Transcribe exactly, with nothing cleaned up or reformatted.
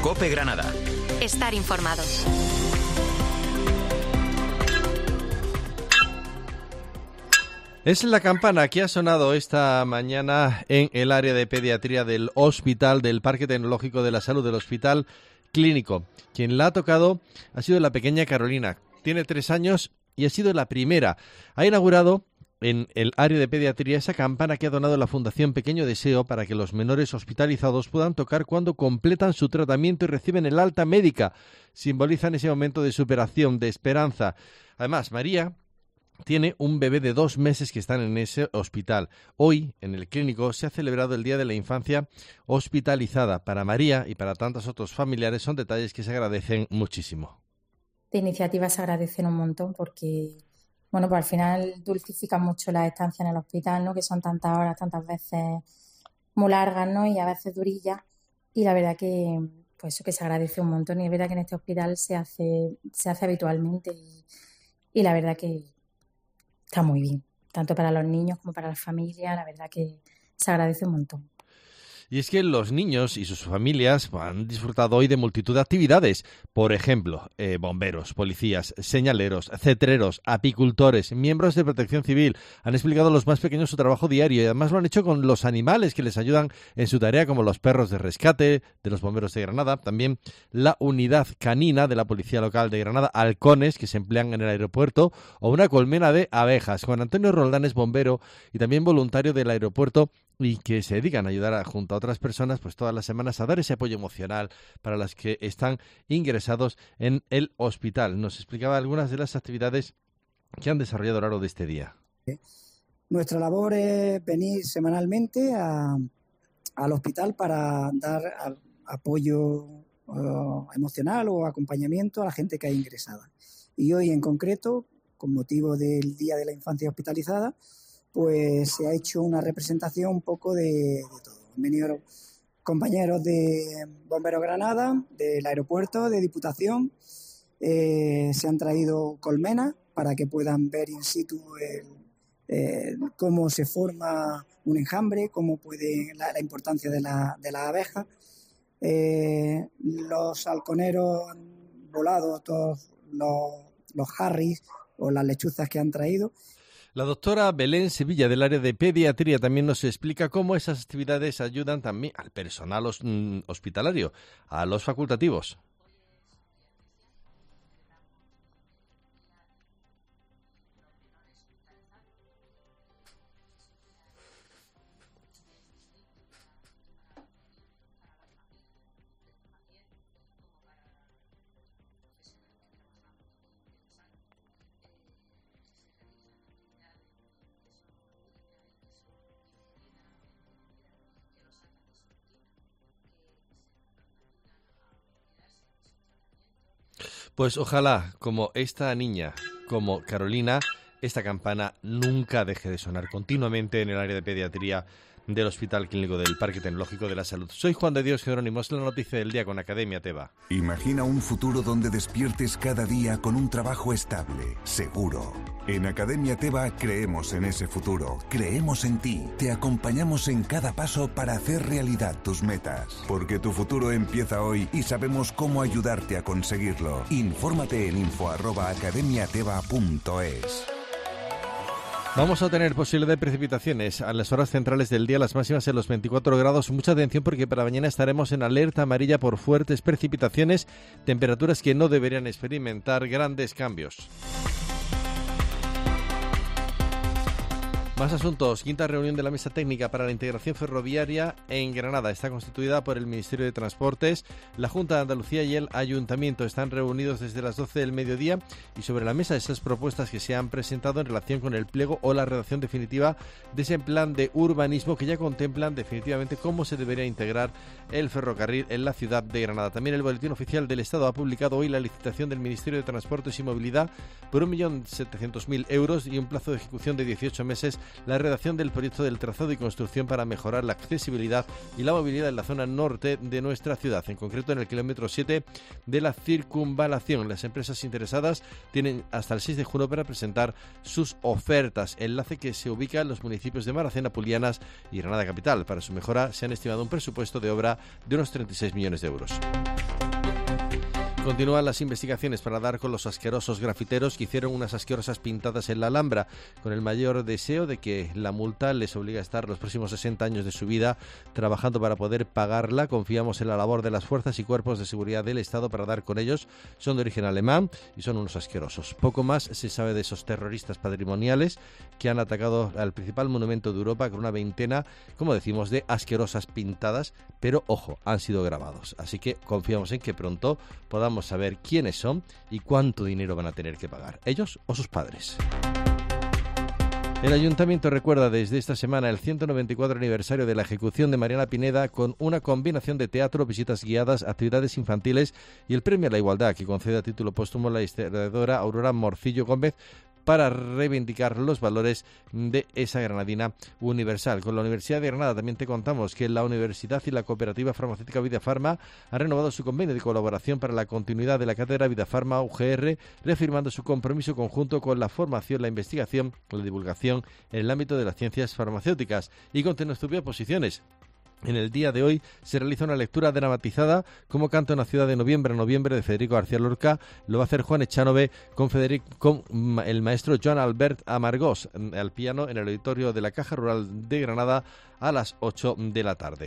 COPE Granada. Estar informado. Es la campana que ha sonado esta mañana en el área de pediatría del hospital del Parque Tecnológico de la Salud del Hospital Clínico. Quien la ha tocado ha sido la pequeña Carolina. Tiene tres años y ha sido la primera. Ha inaugurado en el área de pediatría esa campana que ha donado la Fundación Pequeño Deseo para que los menores hospitalizados puedan tocar cuando completan su tratamiento y reciben el alta médica. Simbolizan ese momento de superación, de esperanza. Además, María tiene un bebé de dos meses que están en ese hospital. Hoy, en el clínico, se ha celebrado el Día de la Infancia Hospitalizada. Para María y para tantos otros familiares son detalles que se agradecen muchísimo. De iniciativas se agradecen un montón porque, bueno, pues al final dulcifican mucho la estancia en el hospital, ¿no? Que son tantas horas, tantas veces muy largas, ¿no? Y a veces durillas. Y la verdad que, pues eso que se agradece un montón. Y es verdad que en este hospital se hace, se hace habitualmente y, y la verdad que está muy bien, tanto para los niños como para las familias, la verdad que se agradece un montón. Y es que los niños y sus familias han disfrutado hoy de multitud de actividades. Por ejemplo, eh, bomberos, policías, señaleros, cetreros, apicultores, miembros de Protección Civil han explicado a los más pequeños su trabajo diario y además lo han hecho con los animales que les ayudan en su tarea, como los perros de rescate de los bomberos de Granada, también la unidad canina de la Policía Local de Granada, halcones que se emplean en el aeropuerto o una colmena de abejas. Juan Antonio Roldán es bombero y también voluntario del aeropuerto y que se dedican a ayudar a, junto a otras personas pues todas las semanas a dar ese apoyo emocional para las que están ingresados en el hospital. Nos explicaba algunas de las actividades que han desarrollado a lo largo de este día. Nuestra labor es venir semanalmente a, al hospital para dar a, apoyo uh, emocional o acompañamiento a la gente que ha ingresado. Y hoy en concreto, con motivo del Día de la Infancia Hospitalizada, pues se ha hecho una representación un poco de, de todo. Han venido compañeros de Bomberos Granada, del aeropuerto, de Diputación. Eh, se han traído colmenas para que puedan ver in situ el, eh, cómo se forma un enjambre, cómo puede la, la importancia de la, de las abejas. Eh, los halconeros han volado todos los, los harris o las lechuzas que han traído. La doctora Belén Sevilla, del área de pediatría, también nos explica cómo esas actividades ayudan también al personal hospitalario, a los facultativos. Pues ojalá, como esta niña, como Carolina, esta campana nunca deje de sonar continuamente en el área de pediatría del Hospital Clínico del Parque Tecnológico de la Salud. Soy Juan de Dios Jerónimo, es la noticia del día con Academia Teba. Imagina un futuro donde despiertes cada día con un trabajo estable, seguro. En Academia Teba creemos en ese futuro, creemos en ti, te acompañamos en cada paso para hacer realidad tus metas. Porque tu futuro empieza hoy y sabemos cómo ayudarte a conseguirlo. Infórmate en info arroba academiateba punto es. Vamos a tener posibilidad de precipitaciones a las horas centrales del día, las máximas en los veinticuatro grados. Mucha atención porque para mañana estaremos en alerta amarilla por fuertes precipitaciones, temperaturas que no deberían experimentar grandes cambios. Más asuntos. Quinta reunión de la Mesa Técnica para la Integración Ferroviaria en Granada. Está constituida por el Ministerio de Transportes, la Junta de Andalucía y el Ayuntamiento. Están reunidos desde las doce del mediodía y sobre la mesa esas propuestas que se han presentado en relación con el pliego o la redacción definitiva de ese plan de urbanismo que ya contemplan definitivamente cómo se debería integrar el ferrocarril en la ciudad de Granada. También el Boletín Oficial del Estado ha publicado hoy la licitación del Ministerio de Transportes y Movilidad por un millón setecientos mil euros y un plazo de ejecución de dieciocho meses la redacción del proyecto del trazado y construcción para mejorar la accesibilidad y la movilidad en la zona norte de nuestra ciudad, en concreto en el kilómetro siete de la circunvalación. Las empresas interesadas tienen hasta el seis de junio para presentar sus ofertas. Enlace que se ubica en los municipios de Maracena, Pulianas y Granada Capital. Para su mejora se han estimado un presupuesto de obra de unos treinta y seis millones de euros. Continúan las investigaciones para dar con los asquerosos grafiteros que hicieron unas asquerosas pintadas en la Alhambra, con el mayor deseo de que la multa les obligue a estar los próximos sesenta años de su vida trabajando para poder pagarla. Confiamos en la labor de las fuerzas y cuerpos de seguridad del Estado para dar con ellos. Son de origen alemán y son unos asquerosos. Poco más se sabe de esos terroristas patrimoniales que han atacado al principal monumento de Europa con una veintena, como decimos, de asquerosas pintadas, pero ojo, han sido grabados. Así que confiamos en que pronto podamos saber quiénes son y cuánto dinero van a tener que pagar, ellos o sus padres. El Ayuntamiento recuerda desde esta semana el ciento noventa y cuatro aniversario de la ejecución de Mariana Pineda con una combinación de teatro, visitas guiadas, actividades infantiles y el Premio a la Igualdad que concede a título póstumo la historiadora Aurora Morcillo Gómez para reivindicar los valores de esa granadina universal. Con la Universidad de Granada también te contamos que la Universidad y la Cooperativa Farmacéutica Vidafarma han renovado su convenio de colaboración para la continuidad de la cátedra Vidafarma U G R, reafirmando su compromiso conjunto con la formación, la investigación, la divulgación en el ámbito de las ciencias farmacéuticas. Y con nuestras propias posiciones. En el día de hoy se realiza una lectura dramatizada como Canto en la ciudad de noviembre a noviembre de Federico García Lorca. Lo va a hacer Juan Echanove con, Federico, con el maestro Joan Albert Amargós al piano en el auditorio de la Caja Rural de Granada a las ocho de la tarde.